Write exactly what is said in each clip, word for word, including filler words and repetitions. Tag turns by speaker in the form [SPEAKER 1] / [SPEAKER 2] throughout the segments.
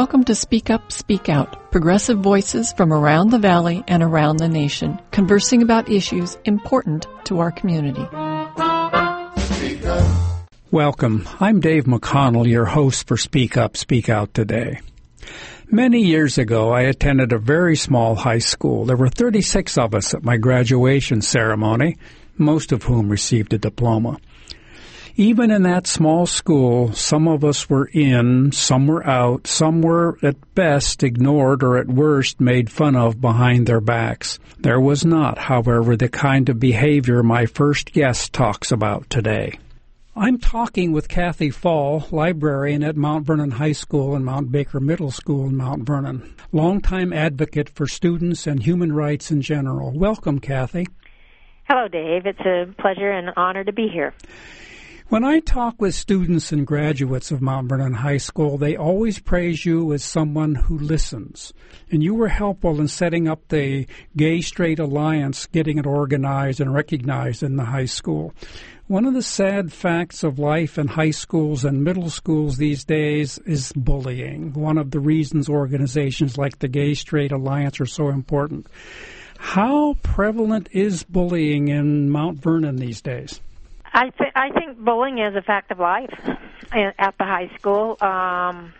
[SPEAKER 1] Welcome to Speak Up, Speak Out, progressive voices from around the Valley and around the nation, conversing about issues important to our community.
[SPEAKER 2] Welcome. I'm Dave McConnell, your host for Speak Up, Speak Out today. Many years ago, I attended a very small high school. There were thirty-six of us at my graduation ceremony, most of whom received a diploma. Even in that small school, some of us were in, some were out, some were at best ignored or at worst made fun of behind their backs. There was not, however, the kind of behavior my first guest talks about today. I'm talking with Kathy Fall, librarian at Mount Vernon High School and Mount Baker Middle School in Mount Vernon, longtime advocate for students and human rights in general. Welcome, Kathy.
[SPEAKER 3] Hello, Dave. It's a pleasure and honor to be here.
[SPEAKER 2] When I talk with students and graduates of Mount Vernon High School, they always praise you as someone who listens. And you were helpful in setting up the Gay-Straight Alliance, getting it organized and recognized in the high school. One of the sad facts of life in high schools and middle schools these days is bullying. One of the reasons organizations like the Gay-Straight Alliance are so important. How prevalent is bullying in Mount Vernon these days?
[SPEAKER 3] I, th- I think bullying is a fact of life at the high school. Um,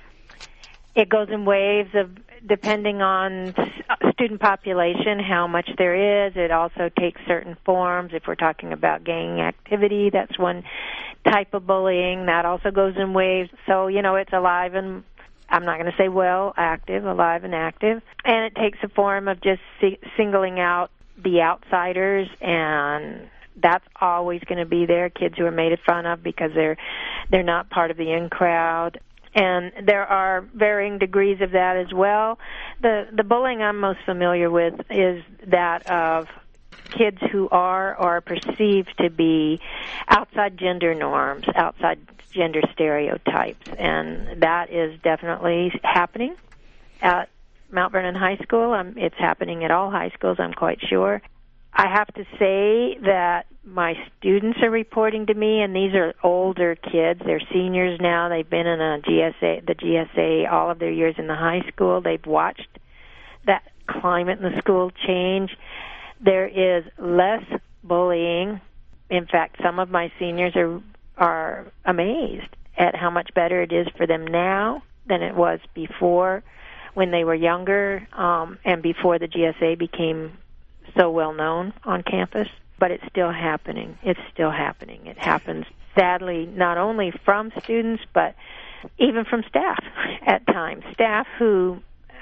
[SPEAKER 3] it goes in waves of depending on student population, how much there is. It also takes certain forms. If we're talking about gang activity, that's one type of bullying. That also goes in waves. So, you know, it's alive and, I'm not going to say well, active, alive and active. And it takes a form of just si- singling out the outsiders, and that's always going to be there, kids who are made fun of because they're they're not part of the in crowd. And there are varying degrees of that as well. The the bullying I'm most familiar with is that of kids who are or are perceived to be outside gender norms, outside gender stereotypes. And that is definitely happening at Mount Vernon High School. Um, it's happening at all high schools, I'm quite sure. I have to say that my students are reporting to me, and these are older kids. They're seniors now. They've been in a G S A, the G S A all of their years in the high school. They've watched that climate in the school change. There is less bullying. In fact, some of my seniors are are amazed at how much better it is for them now than it was before when they were younger, um, and before the G S A became so well known on campus. But it's still happening. It's still happening. It happens, sadly, not only from students, but even from staff at times. Staff who,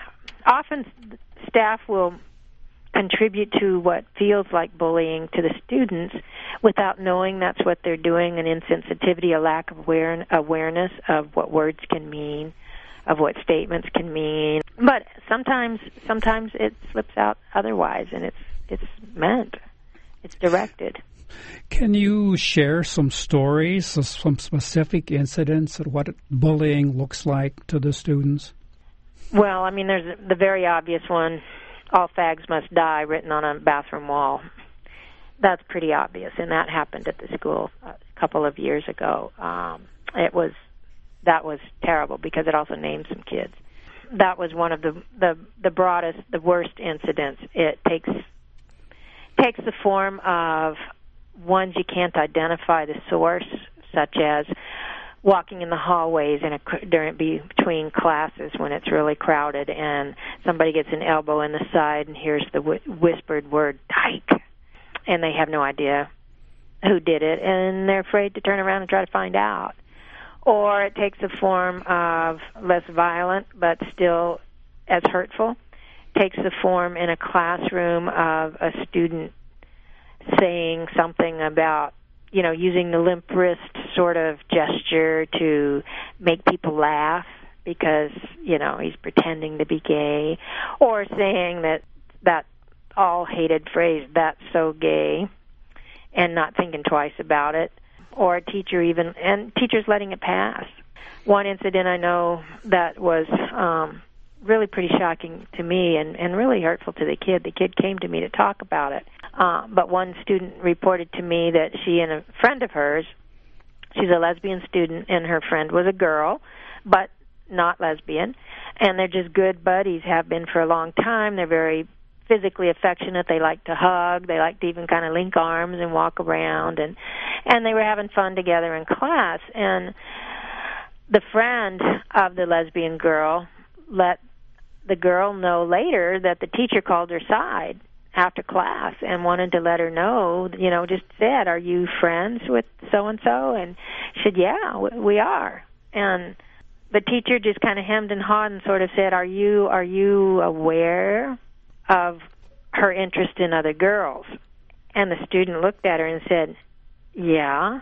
[SPEAKER 3] often staff will contribute to what feels like bullying to the students without knowing that's what they're doing, an insensitivity, a lack of aware- awareness of what words can mean, of what statements can mean. But sometimes sometimes it slips out otherwise, and it's it's meant. It's directed.
[SPEAKER 2] Can you share some stories, some specific incidents of what bullying looks like to the students?
[SPEAKER 3] Well, I mean, there's the very obvious one, all fags must die, written on a bathroom wall. That's pretty obvious, and that happened at the school a couple of years ago. Um, it was that was terrible because it also named some kids. That was one of the, the, the broadest, the worst incidents. It takes takes the form of ones you can't identify the source, such as walking in the hallways in a, during between classes when it's really crowded and somebody gets an elbow in the side and hears the wh- whispered word "dyke," and they have no idea who did it, and they're afraid to turn around and try to find out. Or it takes the form of less violent but still as hurtful. Takes the form in a classroom of a student saying something about, you know, using the limp wrist sort of gesture to make people laugh because, you know, he's pretending to be gay, or saying that that all hated phrase, "that's so gay," and not thinking twice about it, or a teacher even, and teachers letting it pass. One incident I know that was um, really pretty shocking to me and, and really hurtful to the kid. The kid came to me to talk about it. Uh, but one student reported to me that she and a friend of hers, she's a lesbian student, and her friend was a girl, but not lesbian, and they're just good buddies, have been for a long time. They're very physically affectionate. They like to hug. They like to even kind of link arms and walk around, and and they were having fun together in class. And the friend of the lesbian girl let the girl know later that the teacher called her side after class and wanted to let her know, you know, just said, "Are you friends with so-and-so?" And she said, "Yeah, we are." And the teacher just kind of hemmed and hawed and sort of said, "Are you are you aware of her interest in other girls?" And the student looked at her and said, "Yeah."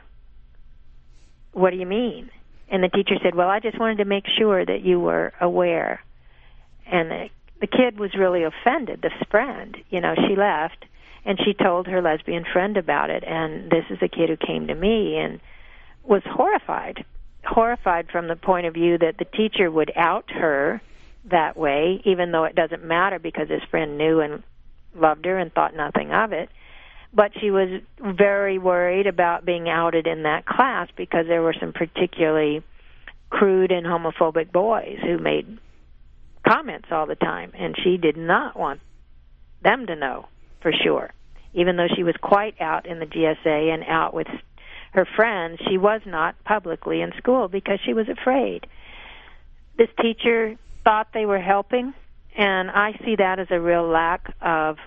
[SPEAKER 3] "What do you mean?" And the teacher said, "Well, I just wanted to make sure that you were aware." And the, the kid was really offended, this friend. You know, she left, and she told her lesbian friend about it. And this is a kid who came to me and was horrified, horrified from the point of view that the teacher would out her that way, even though it doesn't matter because his friend knew and loved her and thought nothing of it. But she was very worried about being outed in that class because there were some particularly crude and homophobic boys who made comments all the time, and she did not want them to know for sure. Even though she was quite out in the G S A and out with her friends, she was not publicly in school because she was afraid. This teacher thought they were helping, and I see that as a real lack of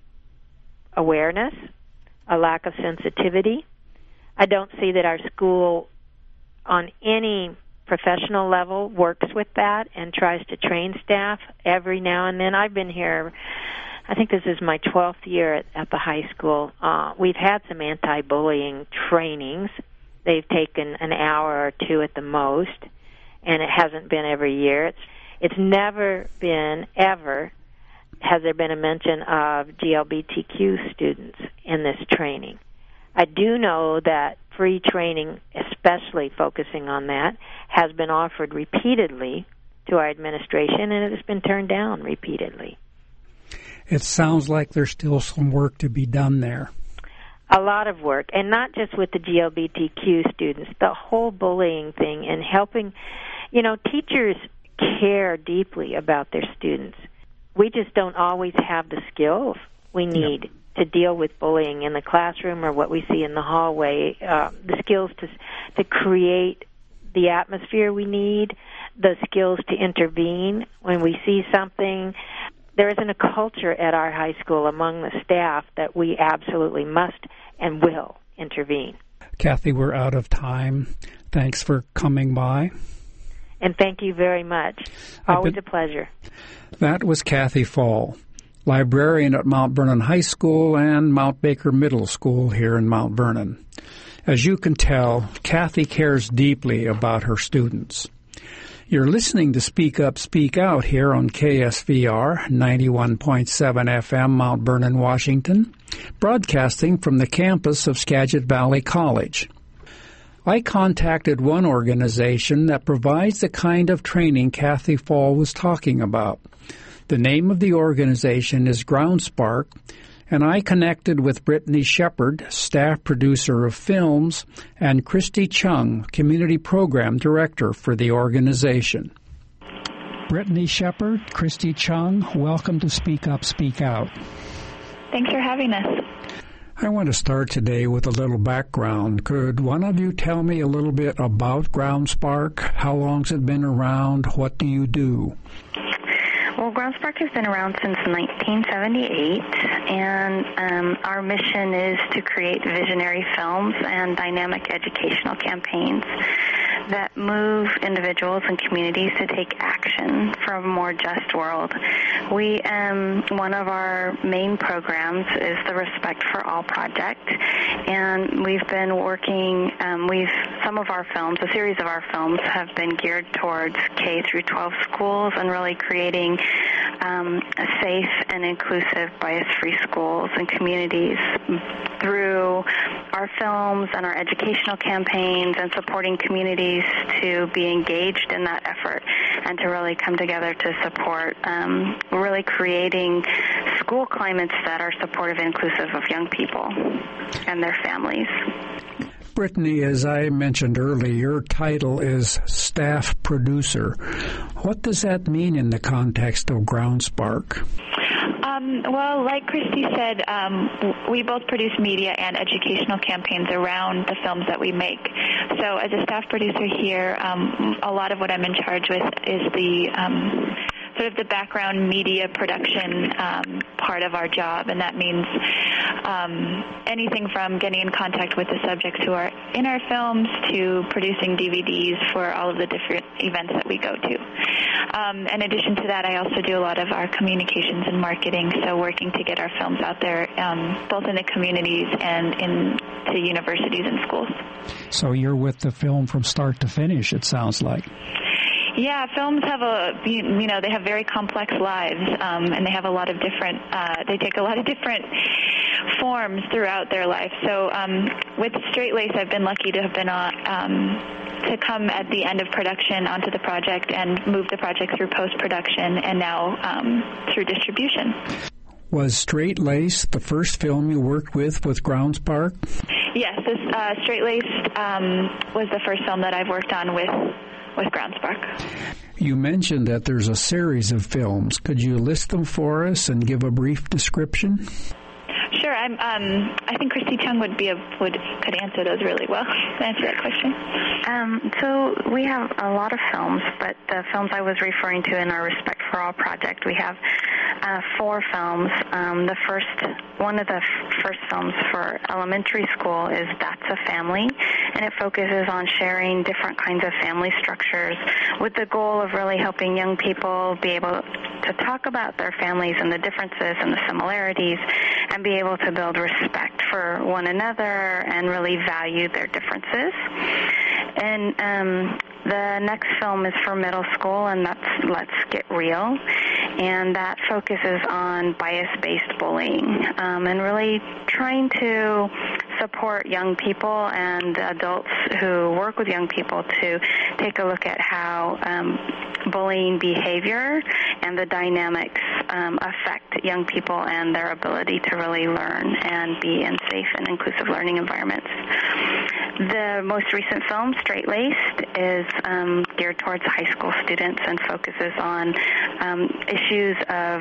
[SPEAKER 3] awareness, a lack of sensitivity. I don't see that our school on any professional level works with that and tries to train staff every now and then. I've been here, I think this is my twelfth year at, at the high school. Uh, we've had some anti-bullying trainings. They've taken an hour or two at the most, and it hasn't been every year. It's It's never been, ever, has there been a mention of G L B T Q students in this training. I do know that free training, especially focusing on that, has been offered repeatedly to our administration, and it has been turned down repeatedly.
[SPEAKER 2] It sounds like there's still some work to be done there.
[SPEAKER 3] A lot of work, and not just with the G L B T Q students, the whole bullying thing and helping, you know, teachers care deeply about their students. We just don't always have the skills we need yep. to deal with bullying in the classroom or what we see in the hallway, uh, the skills to to create the atmosphere we need, the skills to intervene when we see something. There isn't a culture at our high school among the staff that we absolutely must and will intervene.
[SPEAKER 2] Kathy, we're out of time. Thanks for coming by.
[SPEAKER 3] And thank you very much. Always been, a pleasure.
[SPEAKER 2] That was Kathy Fall, librarian at Mount Vernon High School and Mount Baker Middle School here in Mount Vernon. As you can tell, Kathy cares deeply about her students. You're listening to Speak Up, Speak Out here on K S V R ninety-one point seven F M, Mount Vernon, Washington, broadcasting from the campus of Skagit Valley College. I contacted one organization that provides the kind of training Kathy Fall was talking about. The name of the organization is GroundSpark, and I connected with Brittany Shepard, staff producer of films, and Christy Chung, community program director for the organization. Brittany Shepard, Christy Chung, welcome to Speak Up, Speak Out.
[SPEAKER 4] Thanks for having us.
[SPEAKER 2] I want to start today with a little background. Could one of you tell me a little bit about GroundSpark? How long's it been around? What do you do?
[SPEAKER 4] Well, GroundSpark has been around since nineteen seventy-eight, and um, our mission is to create visionary films and dynamic educational campaigns that move individuals and communities to take action for a more just world. We, um, one of our main programs is the Respect for All Project, and we've been working, um, we've, some of our films, a series of our films have been geared towards K through twelve schools and really creating um, a safe and inclusive bias-free schools and communities through our films and our educational campaigns and supporting communities to be engaged in that effort and to really come together to support um, really creating school climates that are supportive and inclusive of young people and their families.
[SPEAKER 2] Brittany, as I mentioned earlier, your title is staff producer. What does that mean in the context of GroundSpark?
[SPEAKER 5] Um, well, like Christy said, um, we both produce media and educational campaigns around the films that we make. So as a staff producer here, um, a lot of what I'm in charge with is the um, sort of the background media production um, part of our job, and that means um, anything from getting in contact with the subjects who are in our films to producing D V Ds for all of the different events that we go to. Um, in addition to that, I also do a lot of our communications and marketing, so working to get our films out there um, both in the communities and in to universities and schools.
[SPEAKER 2] So you're with the film from start to finish, it sounds like.
[SPEAKER 5] Yeah, films have a, you know, they have very complex lives, um, and they have a lot of different, uh, they take a lot of different forms throughout their life. So um, with Straight Lace, I've been lucky to have been on, um, to come at the end of production onto the project and move the project through post-production and now um, through distribution.
[SPEAKER 2] Was Straight Lace the first film you worked with with GroundSpark?
[SPEAKER 5] Yes, this uh, Straight Lace um, was the first film that I've worked on with with GroundSpark.
[SPEAKER 2] You mentioned that there's a series of films. Could you list them for us and give a brief description?
[SPEAKER 5] Sure. I'm, um, I think Christy Chung would be a, would could answer those really well. Answer that question.
[SPEAKER 4] Um, so we have a lot of films, but the films I was referring to in our Respect for All project, we have uh, four films. Um, the first, one of the f- first films for elementary school is That's a Family, and it focuses on sharing different kinds of family structures with the goal of really helping young people be able to talk about their families and the differences and the similarities and be able to build respect for one another and really value their differences. And um, the next film is for middle school, and that's Let's Get Real, and that focuses on bias-based bullying um, and really trying to support young people and adults who work with young people to take a look at how um, bullying behavior and the dynamics um, affect young people and their ability to really learn and be in safe and inclusive learning environments. The most recent film, Straight Laced, is um, geared towards high school students and focuses on um, issues of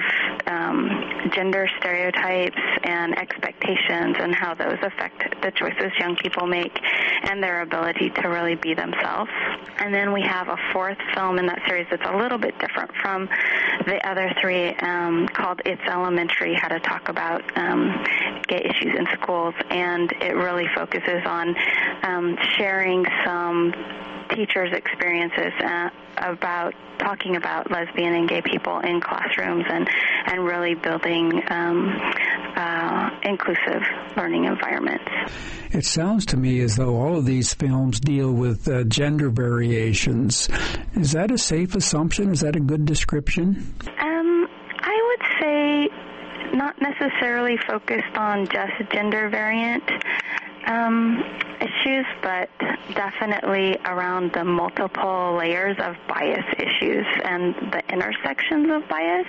[SPEAKER 4] um, gender stereotypes and expectations and how those affect the choices young people make and their ability to really be themselves. And then we have a fourth film in that series that's a little bit different from the other three um, called It's Elementary, How to Talk About um, Gay Issues in Schools, and it really focuses on um, sharing some teachers' experiences uh, about talking about lesbian and gay people in classrooms and, and really building um, uh, inclusive learning environments.
[SPEAKER 2] It sounds to me as though all of these films deal with uh, gender variations. Is that a safe assumption? Is that a good description?
[SPEAKER 4] Um, I would say not necessarily focused on just gender variant um, issues, but definitely around the multiple layers of bias issues and the intersections of bias.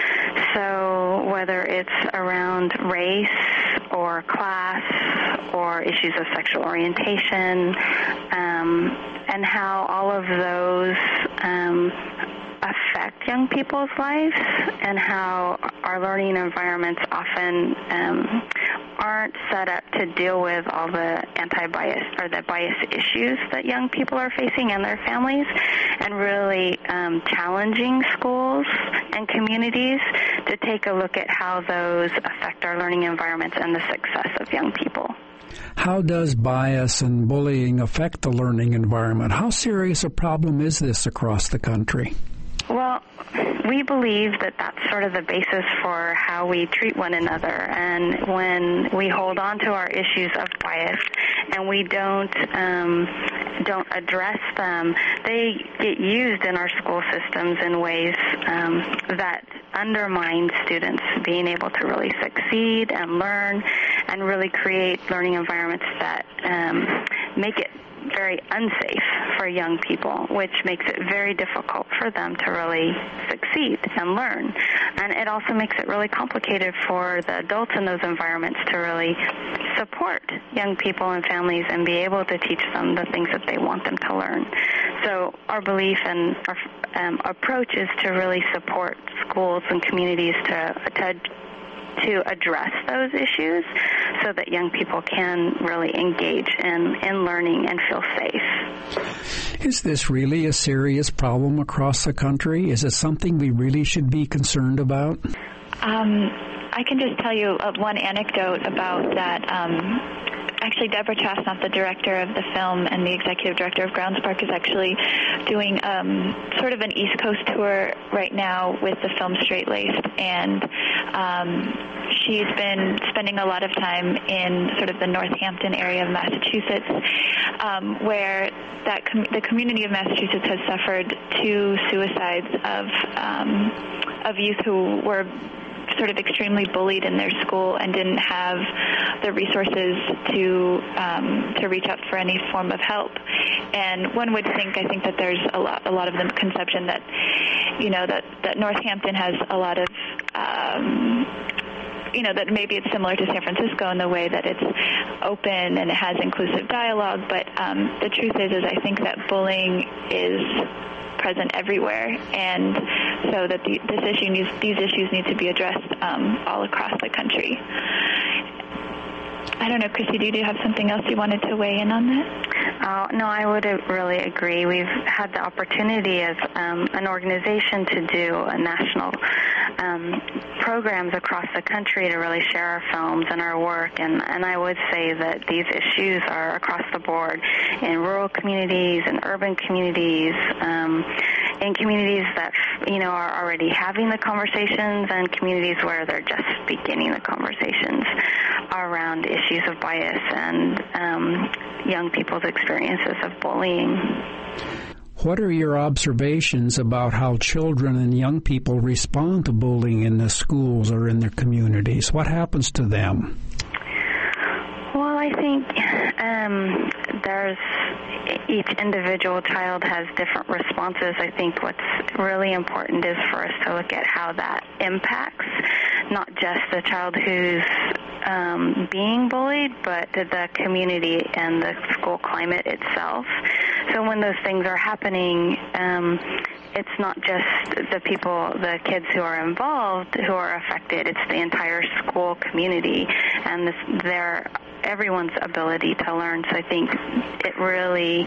[SPEAKER 4] So whether it's around race or class or issues of sexual orientation, um, and how all of those um, affect young people's lives, and how our learning environments often um, aren't set up to deal with all the anti-bias or the bias issues that young people are facing and their families, and really um, challenging schools and communities to take a look at how those affect our learning environments and the success of young people.
[SPEAKER 2] How does bias and bullying affect the learning environment? How serious a problem is this across the country?
[SPEAKER 4] Well, we believe that that's sort of the basis for how we treat one another. And when we hold on to our issues of bias and we don't um, don't address them, they get used in our school systems in ways um, that undermine students being able to really succeed and learn and really create learning environments that um, make it very unsafe for young people, which makes it very difficult for them to really succeed succeed and learn. And it also makes it really complicated for the adults in those environments to really support young people and families and be able to teach them the things that they want them to learn. So our belief and our um, approach is to really support schools and communities to, to to address those issues so that young people can really engage in, in learning and feel safe.
[SPEAKER 2] Is this really a serious problem across the country? Is it something we really should be concerned about?
[SPEAKER 5] Um, I can just tell you uh, one anecdote about that. Um, Actually, Deborah Chasnoff, the director of the film and the executive director of Groundspark, is actually doing um, sort of an East Coast tour right now with the film Straight Laced, and um, she's been spending a lot of time in sort of the Northampton area of Massachusetts, um, where that com- the community of Massachusetts has suffered two suicides of um, of youth who were sort of extremely bullied in their school and didn't have the resources to um, to reach out for any form of help. And one would think, I think that there's a lot, a lot of the conception that, you know, that, that Northampton has a lot of, um, you know, that maybe it's similar to San Francisco in the way that it's open and it has inclusive dialogue. But um, the truth is, is I think that bullying is present everywhere, and so that the, this issue needs, these issues need to be addressed um, all across the country. I don't know, Christy, do you have something else you wanted to weigh in on that?
[SPEAKER 4] Uh, no, I would really agree. We've had the opportunity as um, an organization to do a national um, programs across the country to really share our films and our work, and, and I would say that these issues are across the board in rural communities and urban communities, um, in communities that, you know, are already having the conversations and communities where they're just beginning the conversations around issues of bias and um, young people's experiences of bullying.
[SPEAKER 2] What are your observations about how children and young people respond to bullying in the schools or in their communities? What happens to them?
[SPEAKER 4] Well, I think um, there's each individual child has different responses. I think what's really important is for us to look at how that impacts not just the child who's um, being bullied, but the community and the school climate itself. So when those things are happening, um, it's not just the people, the kids who are involved who are affected. It's the entire school community and this, their everyone's ability to learn. So I think it really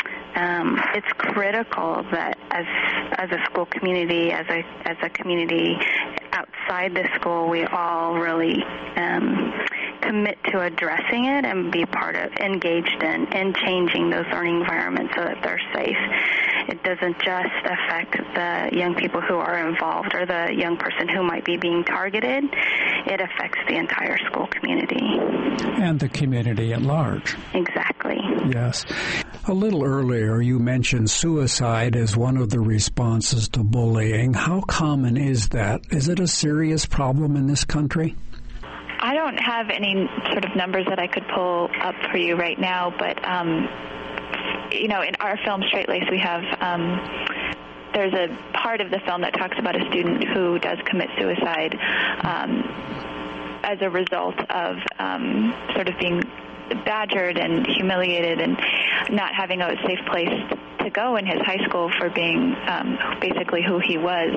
[SPEAKER 4] um, it's critical that as as a school community, as a as a community outside the school, we all really um, commit to addressing it and be part of, engaged in, in changing those learning environments so that they're safe. It doesn't just affect the young people who are involved or the young person who might be being targeted. It affects the entire school community.
[SPEAKER 2] And the community at large.
[SPEAKER 4] Exactly.
[SPEAKER 2] Yes. A little earlier, you mentioned suicide as one of the responses to bullying. How common is that? Is it a serious problem in this country?
[SPEAKER 5] I don't have any sort of numbers that I could pull up for you right now, but, um, you know, in our film, Straight Laced, we have, um, there's a part of the film that talks about a student who does commit suicide um, as a result of um, sort of being badgered and humiliated and not having a safe place to go in his high school for being um, basically who he was.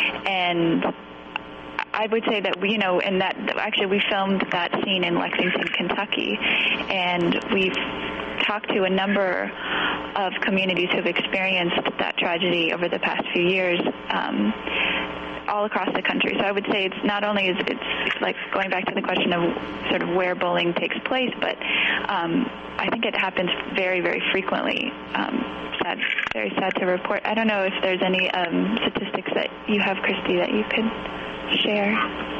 [SPEAKER 5] And I would say that, we, you know, and that actually we filmed that scene in Lexington, Kentucky, and we've talked to a number of communities who've experienced that tragedy over the past few years, um, all across the country. So I would say it's not only is it's like going back to the question of sort of where bullying takes place, but um, I think it happens very, very frequently. Um, sad, very sad to report. I don't know if there's any um, statistics that you have, Christy, that you could share.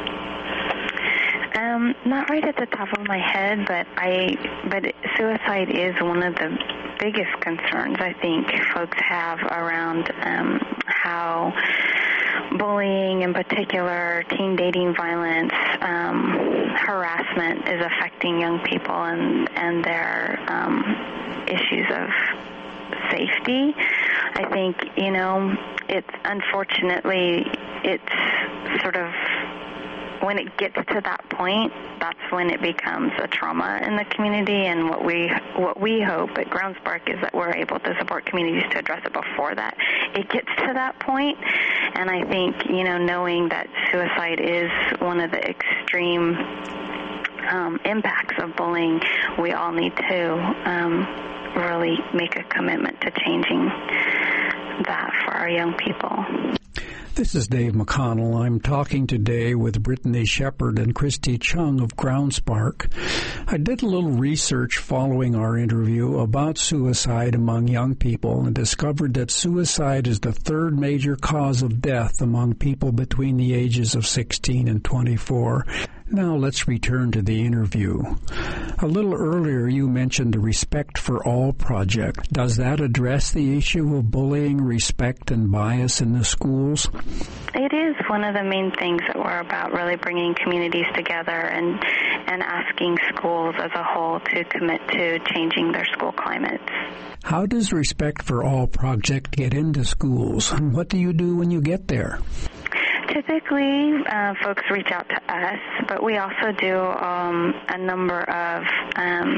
[SPEAKER 4] Um, not right at the top of my head, but I, but suicide is one of the biggest concerns I think folks have around um, how bullying, in particular, teen dating violence, um, harassment is affecting young people and and their um, issues of safety. I think, you know, it's unfortunately, it's sort of, when it gets to that point, that's when it becomes a trauma in the community. And what we what we hope at GroundSpark is that we're able to support communities to address it before that it gets to that point. And I think, you know, knowing that suicide is one of the extreme um, impacts of bullying, we all need to um, really make a commitment to changing that for our young people.
[SPEAKER 2] This is Dave McConnell. I'm talking today with Brittany Shepard and Christy Chung of GroundSpark. I did a little research following our interview about suicide among young people and discovered that suicide is the third major cause of death among people between the ages of sixteen and twenty-four. Now let's return to the interview. A little earlier you mentioned the Respect for All project. Does that address the issue of bullying, respect, and bias in the schools?
[SPEAKER 4] It is one of the main things that we're about, really bringing communities together and and asking schools as a whole to commit to changing their school climates.
[SPEAKER 2] How does Respect for All project get into schools, and what do you do when you get there?
[SPEAKER 4] Typically, uh, folks reach out to us, but we also do um, a number of um,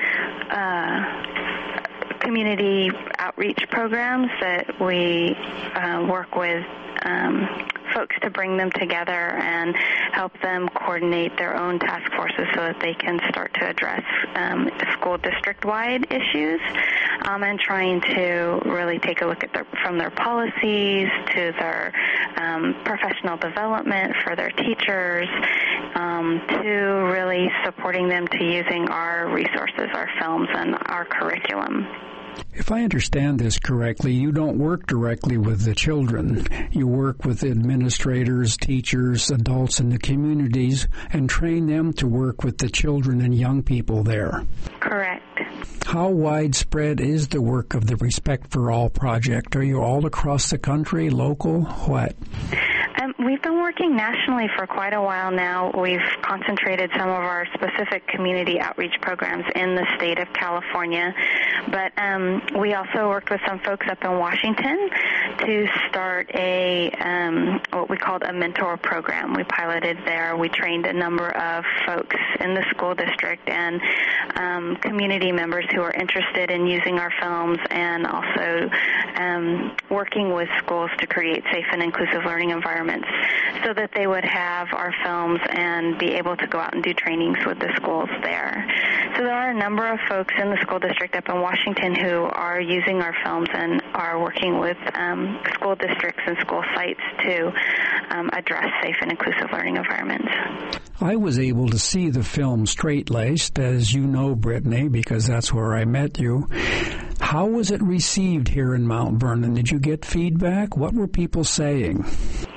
[SPEAKER 4] uh, community outreach programs that we uh, work with um, folks to bring them together and help them coordinate their own task forces so that they can start to address um, school district-wide issues, um, and trying to really take a look at their, from their policies to their um, professional development for their teachers, um, to really supporting them to using our resources, our films, and our curriculum.
[SPEAKER 2] If I understand this correctly, you don't work directly with the children. You work with administrators, teachers, adults in the communities, and train them to work with the children and young people there.
[SPEAKER 4] Correct.
[SPEAKER 2] How widespread is the work of the Respect for All project? Are you all across the country, local, what?
[SPEAKER 4] Um, we've been working nationally for quite a while now. We've concentrated some of our specific community outreach programs in the state of California, but um, we also worked with some folks up in Washington to start a um, what we called a mentor program. We piloted there. We trained a number of folks in the school district and um, community members who are interested in using our films, and also um, working with schools to create safe and inclusive learning environments so that they would have our films and be able to go out and do trainings with the schools there. So there are a number of folks in the school district up in Washington who are using our films and are working with um, school districts and school sites to um, address safe and inclusive learning environments.
[SPEAKER 2] I was able to see the film Straight-Laced, as you know, Brittany, because that's where I met you. How was it received here in Mount Vernon? Did you get feedback? What were people saying?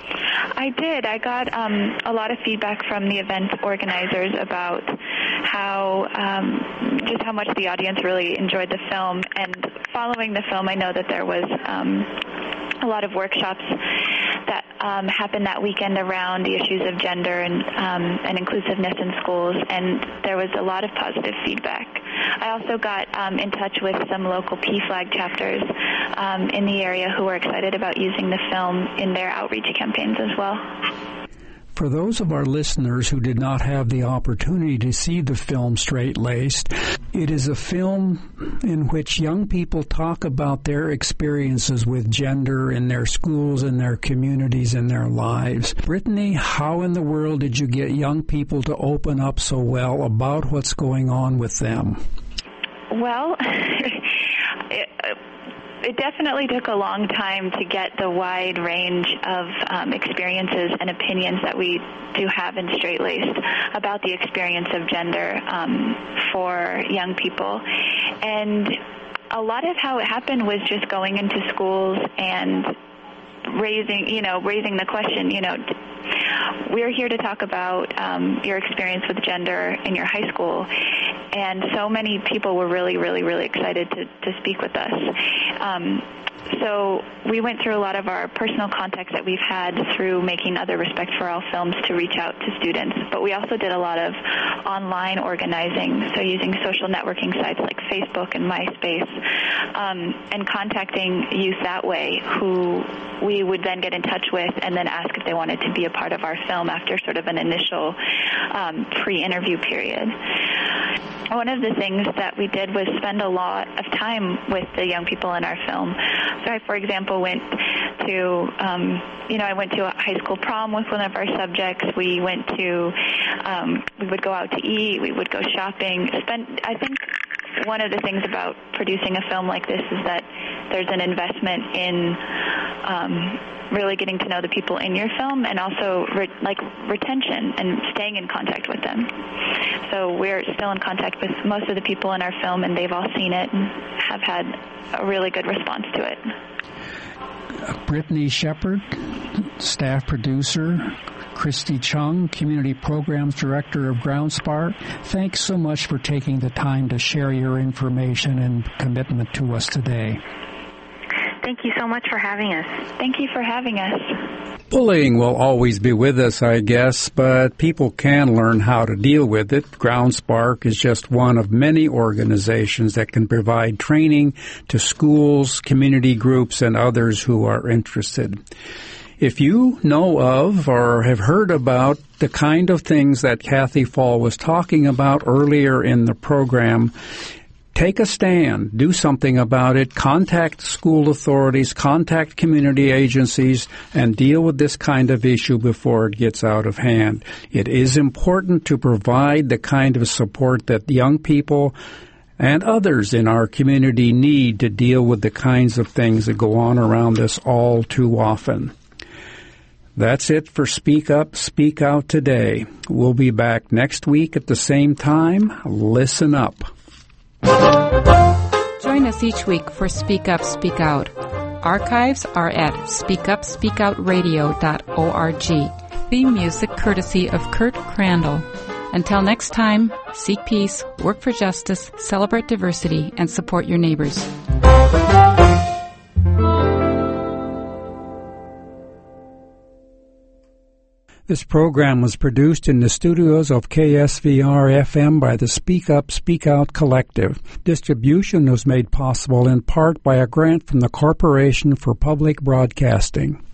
[SPEAKER 5] I did. I got um, a lot of feedback from the event organizers about how um, just how much the audience really enjoyed the film. And following the film, I know that there was um, a lot of workshops that um, happened that weekend around the issues of gender and um, and inclusiveness in schools, and there was a lot of positive feedback. I also got um, in touch with some local P FLAG chapters um, in the area who were excited about using the film in their outreach campaigns as well.
[SPEAKER 2] For those of our listeners who did not have the opportunity to see the film Straight-Laced, it is a film in which young people talk about their experiences with gender in their schools, in their communities, in their lives. Brittany, how in the world did you get young people to open up so well about what's going on with them?
[SPEAKER 5] Well, it, It definitely took a long time to get the wide range of um, experiences and opinions that we do have in Straight-Laced about the experience of gender um, for young people. And a lot of how it happened was just going into schools and raising, you know, raising the question, you know, we're here to talk about um, your experience with gender in your high school, and so many people were really, really, really excited to, to speak with us. Um, So we went through a lot of our personal contacts that we've had through making other Respect for All films to reach out to students. But we also did a lot of online organizing, so using social networking sites like Facebook and MySpace, um, and contacting youth that way who we would then get in touch with and then ask if they wanted to be a part of our film after sort of an initial um, pre-interview period. One of the things that we did was spend a lot of time with the young people in our film. So I, for example, went to, um, you know, I went to a high school prom with one of our subjects. We went to, um, we would go out to eat. We would go shopping. Spend, I think one of the things about producing a film like this is that there's an investment in um, really getting to know the people in your film, and also re- like retention and staying in contact with them. So we're still in contact with most of the people in our film, and they've all seen it and have had a really good response to it.
[SPEAKER 2] Brittany Shepard, staff producer, Christy Chung, Community Programs Director of GroundSpark. Thanks so much for taking the time to share your information and commitment to us today.
[SPEAKER 4] Thank you so much for having us.
[SPEAKER 5] Thank you for having us.
[SPEAKER 2] Bullying will always be with us, I guess, but people can learn how to deal with it. GroundSpark is just one of many organizations that can provide training to schools, community groups, and others who are interested. If you know of or have heard about the kind of things that Kathy Fall was talking about earlier in the program, take a stand. Do something about it. Contact school authorities, contact community agencies, and deal with this kind of issue before it gets out of hand. It is important to provide the kind of support that young people and others in our community need to deal with the kinds of things that go on around us all too often. That's it for Speak Up, Speak Out today. We'll be back next week at the same time. Listen up.
[SPEAKER 6] Join us each week for Speak Up, Speak Out. Archives are at speak up speak out radio dot org. Theme music courtesy of Kurt Crandall. Until next time, seek peace, work for justice, celebrate diversity, and support your neighbors.
[SPEAKER 2] This program was produced in the studios of K S V R F M by the Speak Up, Speak Out Collective. Distribution was made possible in part by a grant from the Corporation for Public Broadcasting.